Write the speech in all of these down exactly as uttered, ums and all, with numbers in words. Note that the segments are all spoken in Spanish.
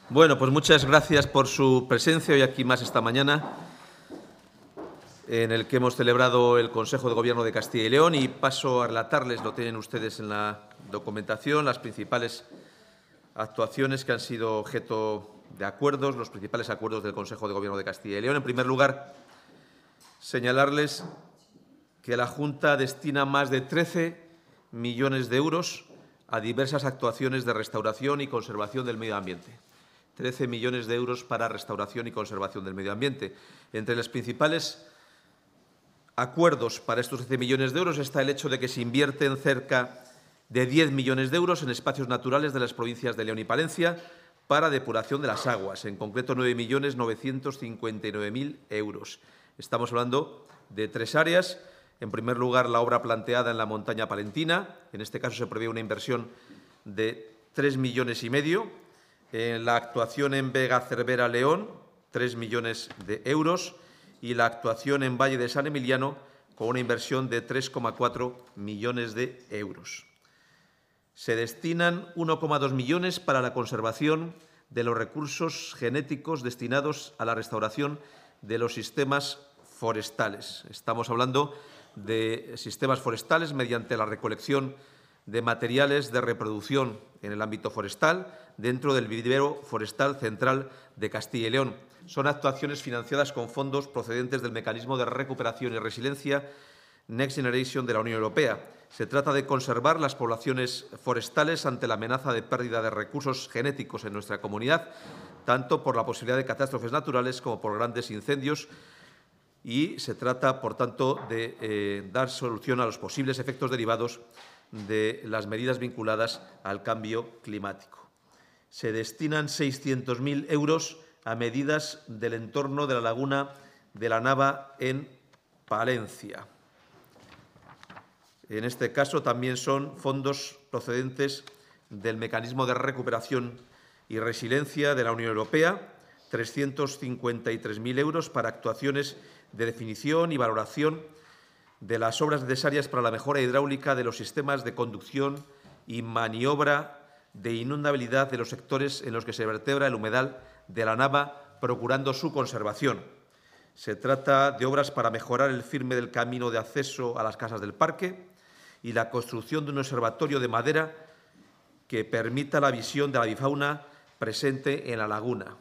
Bueno, pues muchas gracias por su presencia hoy aquí más esta mañana, en el que hemos celebrado el Consejo de Gobierno de Castilla y León, y paso a relatarles, lo tienen ustedes en la documentación, las principales actuaciones que han sido objeto de acuerdos, los principales acuerdos del Consejo de Gobierno de Castilla y León. En primer lugar, señalarles que la Junta destina más de trece millones de euros a diversas actuaciones de restauración y conservación del medio ambiente. trece millones de euros para restauración y conservación del medio ambiente. Entre los principales acuerdos para estos trece millones de euros está el hecho de que se invierten cerca de diez millones de euros en espacios naturales de las provincias de León y Palencia para depuración de las aguas, en concreto nueve millones novecientos cincuenta y nueve mil euros. Estamos hablando de tres áreas. En primer lugar, la obra planteada en la montaña palentina. En este caso se prevé una inversión de tres millones y medio. En la actuación en Vega Cervera León, tres millones de euros. Y la actuación en Valle de San Emiliano, con una inversión de tres coma cuatro millones de euros. Se destinan uno coma dos millones para la conservación de los recursos genéticos destinados a la restauración de los sistemas forestales. Estamos hablando de sistemas forestales mediante la recolección de materiales de reproducción en el ámbito forestal dentro del vivero forestal central de Castilla y León. Son actuaciones financiadas con fondos procedentes del Mecanismo de Recuperación y Resiliencia Next Generation de la Unión Europea. Se trata de conservar las poblaciones forestales ante la amenaza de pérdida de recursos genéticos en nuestra comunidad, tanto por la posibilidad de catástrofes naturales como por grandes incendios, y se trata, por tanto, de eh, dar solución a los posibles efectos derivados de las medidas vinculadas al cambio climático. Se destinan seiscientos mil euros a medidas del entorno de la laguna de la Nava en Palencia. En este caso también son fondos procedentes del Mecanismo de Recuperación y Resiliencia de la Unión Europea, trescientos cincuenta y tres mil euros para actuaciones de definición y valoración de las obras necesarias para la mejora hidráulica de los sistemas de conducción y maniobra de inundabilidad de los sectores en los que se vertebra el humedal de la Nava, procurando su conservación. Se trata de obras para mejorar el firme del camino de acceso a las casas del parque y la construcción de un observatorio de madera que permita la visión de la avifauna presente en la laguna.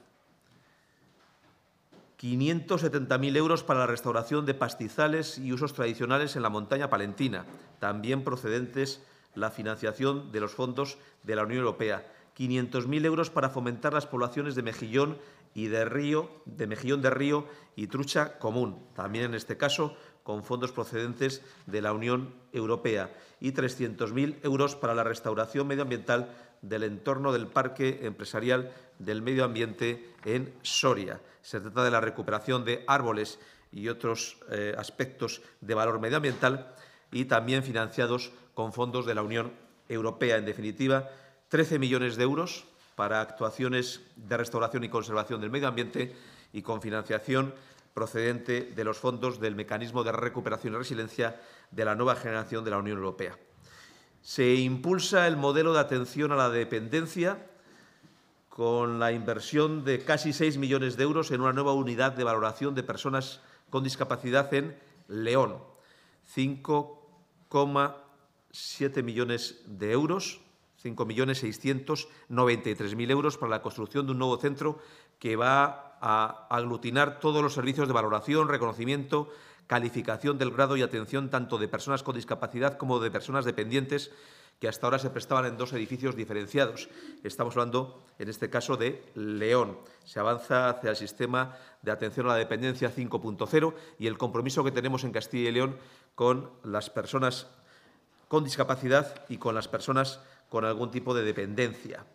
quinientos setenta mil euros para la restauración de pastizales y usos tradicionales en la montaña palentina, también procedentes la financiación de los fondos de la Unión Europea. quinientos mil euros para fomentar las poblaciones de mejillón y de río, de mejillón de río y trucha común, también en este caso con fondos procedentes de la Unión Europea, y trescientos mil euros para la restauración medioambiental del entorno del Parque Empresarial del Medio Ambiente en Soria. Se trata de la recuperación de árboles y otros eh, aspectos de valor medioambiental, y también financiados con fondos de la Unión Europea. En definitiva, trece millones de euros para actuaciones de restauración y conservación del medio ambiente y con financiación procedente de los fondos del Mecanismo de Recuperación y Resiliencia de la nueva generación de la Unión Europea. Se impulsa el modelo de atención a la dependencia con la inversión de casi seis millones de euros en una nueva unidad de valoración de personas con discapacidad en León. cinco coma siete millones de euros, cinco millones seiscientos noventa y tres mil euros para la construcción de un nuevo centro que va a aglutinar todos los servicios de valoración, reconocimiento, calificación del grado y atención tanto de personas con discapacidad como de personas dependientes, que hasta ahora se prestaban en dos edificios diferenciados. Estamos hablando, en este caso, de León. Se avanza hacia el sistema de atención a la dependencia cinco punto cero y el compromiso que tenemos en Castilla y León con las personas con discapacidad y con las personas con algún tipo de dependencia.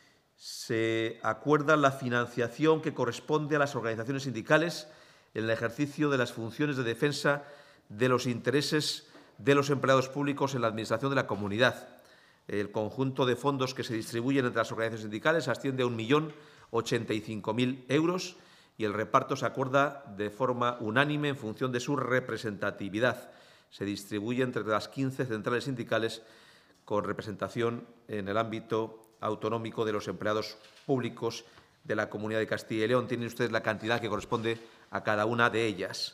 Se acuerda la financiación que corresponde a las organizaciones sindicales en el ejercicio de las funciones de defensa de los intereses de los empleados públicos en la Administración de la Comunidad. El conjunto de fondos que se distribuyen entre las organizaciones sindicales asciende a un millón ochenta y cinco mil euros y el reparto se acuerda de forma unánime en función de su representatividad. Se distribuye entre las quince centrales sindicales con representación en el ámbito autonómico de los empleados públicos de la Comunidad de Castilla y León. Tienen ustedes la cantidad que corresponde a cada una de ellas.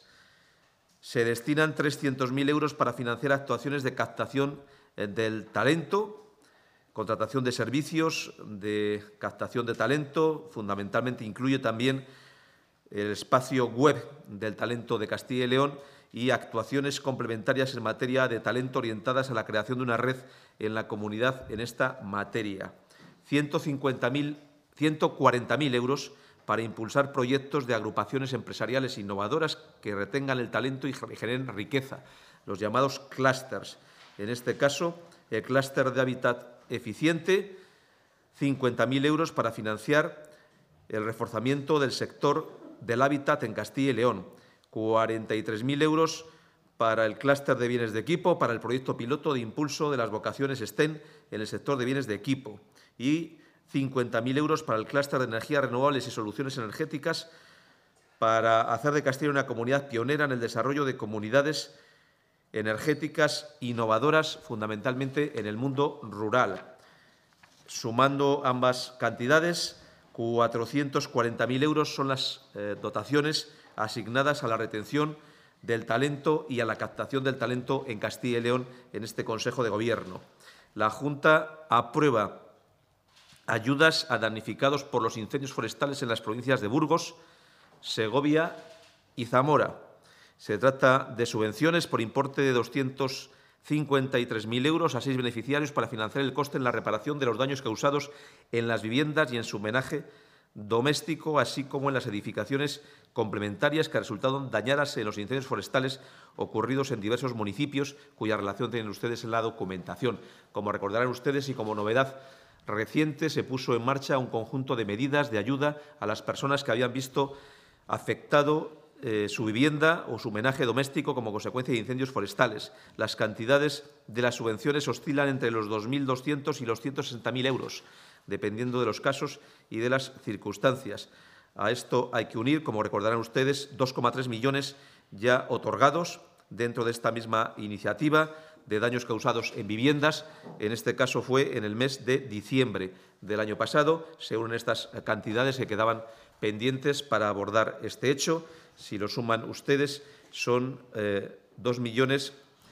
Se destinan trescientos mil euros para financiar actuaciones de captación del talento, contratación de servicios de captación de talento. Fundamentalmente incluye también el espacio web del talento de Castilla y León y actuaciones complementarias en materia de talento orientadas a la creación de una red en la comunidad en esta materia. ciento cincuenta mil, ciento cuarenta mil euros para impulsar proyectos de agrupaciones empresariales innovadoras que retengan el talento y generen riqueza, los llamados clústeres. En este caso, el clúster de hábitat eficiente, cincuenta mil euros para financiar el reforzamiento del sector del hábitat en Castilla y León, cuarenta y tres mil euros para el clúster de bienes de equipo, para el proyecto piloto de impulso de las vocaciones STEM en el sector de bienes de equipo y cincuenta mil euros para el clúster de energías renovables y soluciones energéticas para hacer de Castilla una comunidad pionera en el desarrollo de comunidades energéticas innovadoras, fundamentalmente en el mundo rural. Sumando ambas cantidades, cuatrocientos cuarenta mil euros son las eh, dotaciones asignadas a la retención del talento y a la captación del talento en Castilla y León en este Consejo de Gobierno. La Junta aprueba ayudas a damnificados por los incendios forestales en las provincias de Burgos, Segovia y Zamora. Se trata de subvenciones por importe de doscientos cincuenta y tres mil euros a seis beneficiarios para financiar el coste en la reparación de los daños causados en las viviendas y en su homenaje doméstico, así como en las edificaciones complementarias que resultaron dañadas en los incendios forestales ocurridos en diversos municipios, cuya relación tienen ustedes en la documentación. Como recordarán ustedes y como novedad reciente, se puso en marcha un conjunto de medidas de ayuda a las personas que habían visto afectado Eh, su vivienda o su homenaje doméstico como consecuencia de incendios forestales. Las cantidades de las subvenciones oscilan entre los dos mil doscientos y los ciento sesenta mil euros, dependiendo de los casos y de las circunstancias. A esto hay que unir, como recordarán ustedes, dos coma tres millones ya otorgados dentro de esta misma iniciativa de daños causados en viviendas. En este caso fue en el mes de diciembre del año pasado. Se unen estas cantidades que quedaban pendientes para abordar este hecho. Si lo suman ustedes, son eh, dos millones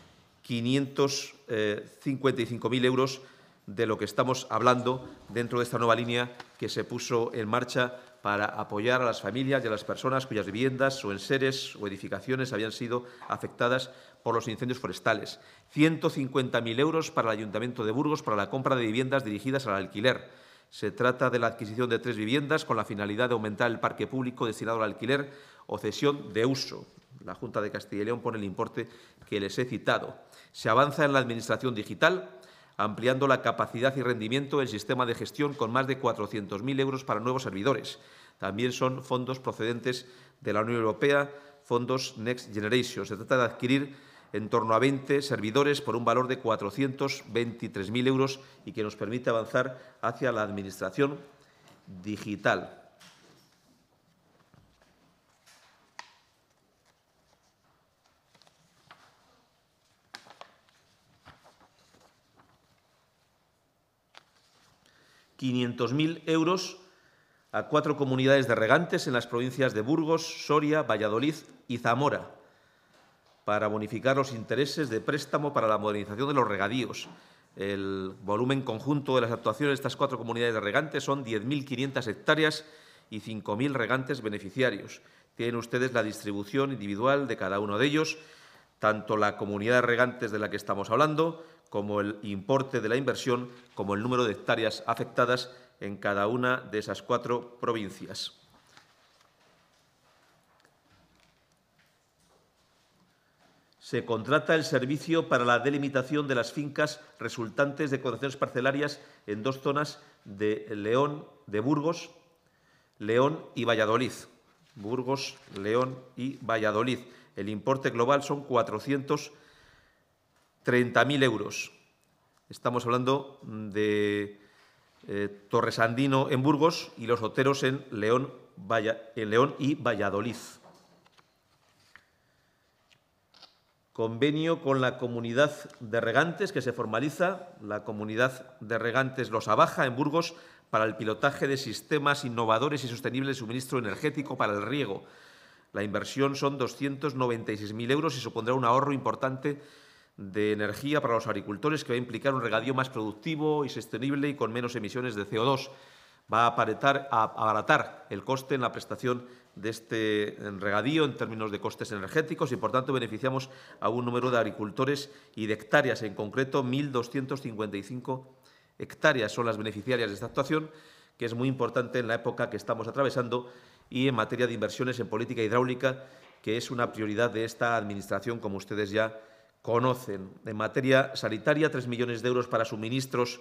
quinientos cincuenta y cinco mil euros de lo que estamos hablando dentro de esta nueva línea que se puso en marcha para apoyar a las familias y a las personas cuyas viviendas o enseres o edificaciones habían sido afectadas por los incendios forestales. ciento cincuenta mil euros para el Ayuntamiento de Burgos para la compra de viviendas dirigidas al alquiler. Se trata de la adquisición de tres viviendas con la finalidad de aumentar el parque público destinado al alquiler o cesión de uso. La Junta de Castilla y León pone el importe que les he citado. Se avanza en la administración digital, ampliando la capacidad y rendimiento del sistema de gestión con más de cuatrocientos mil euros para nuevos servidores. También son fondos procedentes de la Unión Europea, fondos Next Generation. Se trata de adquirir en torno a veinte servidores por un valor de cuatrocientos veintitrés mil euros y que nos permite avanzar hacia la administración digital. quinientos mil euros a cuatro comunidades de regantes en las provincias de Burgos, Soria, Valladolid y Zamora, para bonificar los intereses de préstamo para la modernización de los regadíos. El volumen conjunto de las actuaciones de estas cuatro comunidades de regantes son diez mil quinientas hectáreas y cinco mil regantes beneficiarios. Tienen ustedes la distribución individual de cada uno de ellos, tanto la comunidad de regantes de la que estamos hablando, como el importe de la inversión, como el número de hectáreas afectadas en cada una de esas cuatro provincias. Se contrata el servicio para la delimitación de las fincas resultantes de concesiones parcelarias en dos zonas de León, de Burgos, León y Valladolid. Burgos, León y Valladolid. El importe global son cuatrocientos treinta mil euros. Estamos hablando de eh, Torresandino en Burgos y Los Oteros en León, Valla, en León y Valladolid. Convenio con la comunidad de regantes que se formaliza, la comunidad de regantes Los Abaja en Burgos, para el pilotaje de sistemas innovadores y sostenibles de suministro energético para el riego. La inversión son doscientos noventa y seis mil euros y supondrá un ahorro importante de energía para los agricultores, que va a implicar un regadío más productivo y sostenible y con menos emisiones de C O dos. Va a abaratar, a abaratar el coste en la prestación de este regadío en términos de costes energéticos y, por tanto, beneficiamos a un número de agricultores y de hectáreas. En concreto, mil doscientas cincuenta y cinco hectáreas son las beneficiarias de esta actuación, que es muy importante en la época que estamos atravesando y en materia de inversiones en política hidráulica, que es una prioridad de esta Administración, como ustedes ya conocen. En materia sanitaria, tres millones de euros para suministros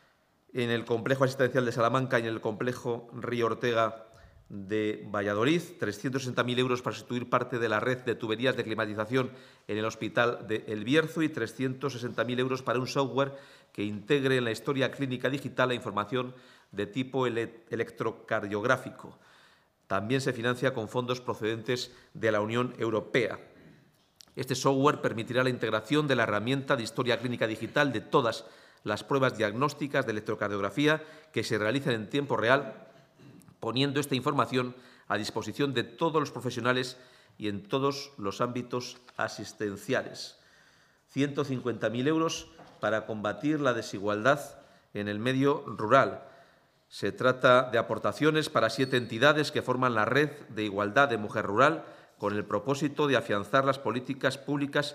en el complejo asistencial de Salamanca y en el complejo Río Ortega de Valladolid, trescientos sesenta mil euros para sustituir parte de la red de tuberías de climatización en el Hospital de El Bierzo y trescientos sesenta mil euros para un software que integre en la historia clínica digital la información de tipo ele electrocardiográfico. También se financia con fondos procedentes de la Unión Europea. Este software permitirá la integración de la herramienta de historia clínica digital de todas las pruebas diagnósticas de electrocardiografía que se realizan en tiempo real, poniendo esta información a disposición de todos los profesionales y en todos los ámbitos asistenciales. ciento cincuenta mil euros para combatir la desigualdad en el medio rural. Se trata de aportaciones para siete entidades que forman la Red de Igualdad de Mujer Rural, con el propósito de afianzar las políticas públicas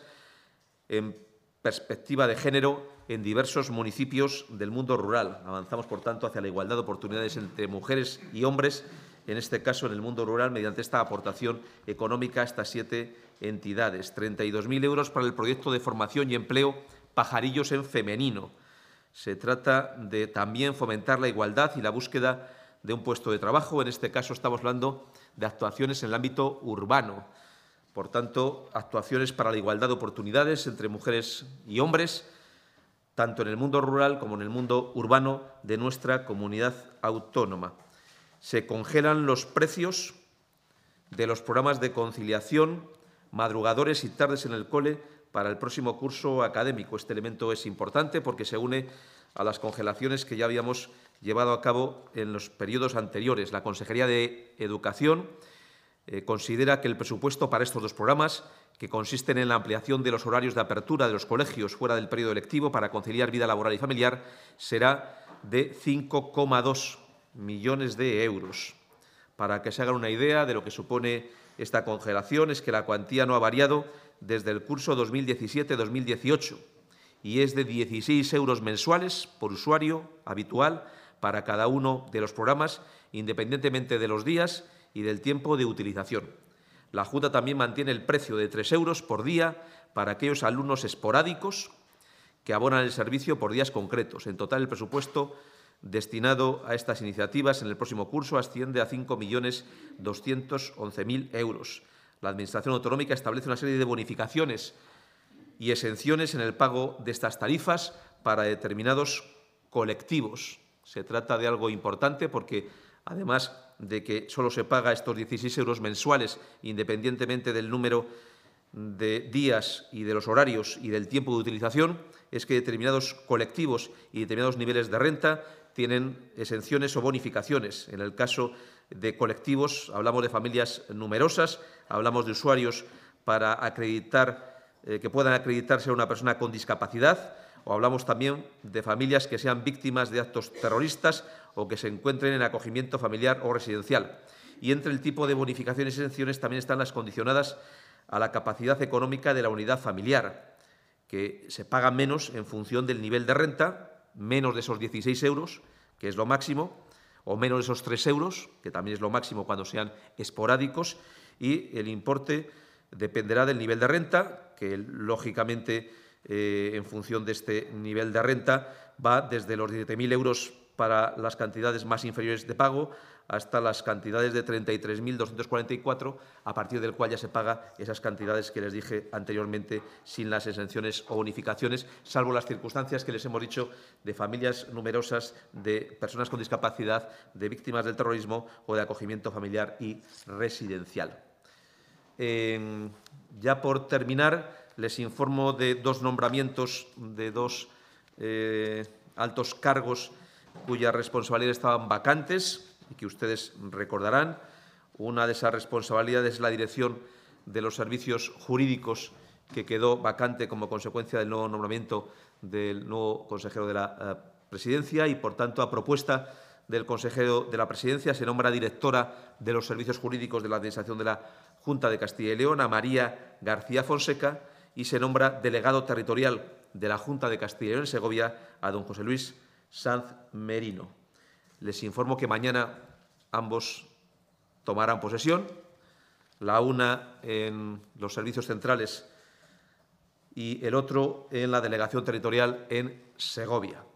en perspectiva de género en diversos municipios del mundo rural. Avanzamos, por tanto, hacia la igualdad de oportunidades entre mujeres y hombres, en este caso en el mundo rural, mediante esta aportación económica a estas siete entidades. treinta y dos mil euros para el proyecto de formación y empleo Pajarillos en Femenino. Se trata de también fomentar la igualdad y la búsqueda de un puesto de trabajo. En este caso estamos hablando de actuaciones en el ámbito urbano. Por tanto, actuaciones para la igualdad de oportunidades entre mujeres y hombres, tanto en el mundo rural como en el mundo urbano de nuestra comunidad autónoma. Se congelan los precios de los programas de conciliación, madrugadores y tardes en el cole para el próximo curso académico. Este elemento es importante porque se une a las congelaciones que ya habíamos llevado a cabo en los periodos anteriores. La Consejería de Educación eh, considera que el presupuesto para estos dos programas, que consisten en la ampliación de los horarios de apertura de los colegios fuera del periodo lectivo para conciliar vida laboral y familiar, será de cinco coma dos millones de euros. Para que se hagan una idea de lo que supone esta congelación, es que la cuantía no ha variado desde el curso dos mil diecisiete dos mil dieciocho y es de dieciséis euros mensuales por usuario habitual para cada uno de los programas, independientemente de los días y del tiempo de utilización. La Junta también mantiene el precio de tres euros por día para aquellos alumnos esporádicos que abonan el servicio por días concretos. En total, el presupuesto destinado a estas iniciativas en el próximo curso asciende a cinco millones doscientos once mil euros. La Administración autonómica establece una serie de bonificaciones y exenciones en el pago de estas tarifas para determinados colectivos. Se trata de algo importante porque, además de que solo se paga estos dieciséis euros mensuales, independientemente del número de días y de los horarios y del tiempo de utilización, es que determinados colectivos y determinados niveles de renta tienen exenciones o bonificaciones. En el caso de colectivos hablamos de familias numerosas, hablamos de usuarios para acreditar, eh, que puedan acreditarse a una persona con discapacidad, o hablamos también de familias que sean víctimas de actos terroristas o que se encuentren en acogimiento familiar o residencial. Y entre el tipo de bonificaciones y exenciones también están las condicionadas a la capacidad económica de la unidad familiar, que se paga menos en función del nivel de renta, menos de esos dieciséis euros, que es lo máximo, o menos de esos tres euros, que también es lo máximo cuando sean esporádicos, y el importe dependerá del nivel de renta, que lógicamente eh, en función de este nivel de renta va desde los diecisiete mil euros para las cantidades más inferiores de pago hasta las cantidades de treinta y tres mil doscientos cuarenta y cuatro, a partir del cual ya se paga esas cantidades que les dije anteriormente sin las exenciones o bonificaciones, salvo las circunstancias que les hemos dicho de familias numerosas, de personas con discapacidad, de víctimas del terrorismo o de acogimiento familiar y residencial. Eh, ya por terminar, les informo de dos nombramientos de dos eh, altos cargos cuyas responsabilidades estaban vacantes y que ustedes recordarán. Una de esas responsabilidades es la dirección de los servicios jurídicos, que quedó vacante como consecuencia del nuevo nombramiento del nuevo consejero de la eh, Presidencia y, por tanto, a propuesta del consejero de la Presidencia, se nombra directora de los servicios jurídicos de la Administración de la Junta de Castilla y León a María García Fonseca y se nombra delegado territorial de la Junta de Castilla y León en Segovia a don José Luis Sanz Merino. Les informo que mañana ambos tomarán posesión, la una en los servicios centrales y el otro en la delegación territorial en Segovia.